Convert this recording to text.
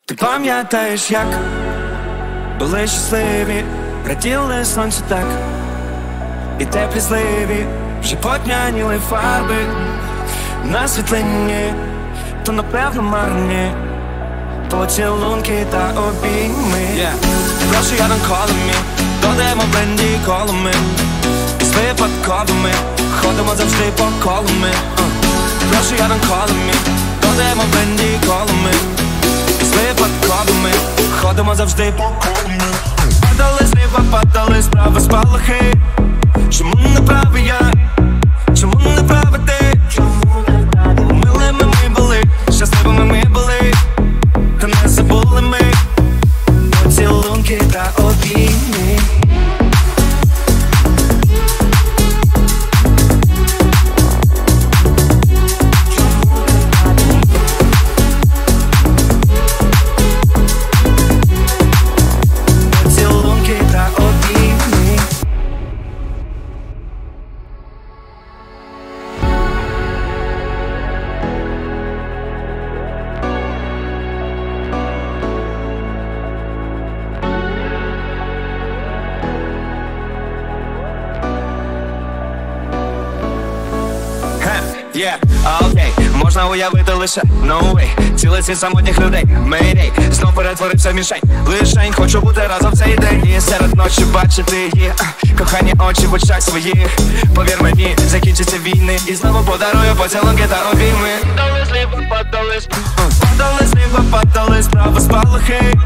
Ти пам'ятаєш, як були щасливі, раділи сонцю так, і теплі зливі вже потьмяніли фарби на світлині, то напевно марні поцілунки та обійми. Прошу, я don't call me, додемо бленді колами, і з випадковими ходимо завжди по колами. Прошу, я don't call me, додемо бленді колами, і з випадковими ходимо завжди по колами. Падали зліва, падали справа спалахи. Чому не правий я? Чому не правий ти? Милими ми були, щасливими ми були, та не забули ми поцілунки та обійми. Поцілунки та обійми. Окей, можна уявити лише no way. Цілий світ самотніх людей, Mayday. Знов перетворився в мішень. Лишень хочу бути разом в цей день. І серед ночі бачити їх кохані очі в очах своїх. Повір мені, закінчаться війни, і знову подарую поцілунки та обійми. Падали зліва, падали справа спалахи.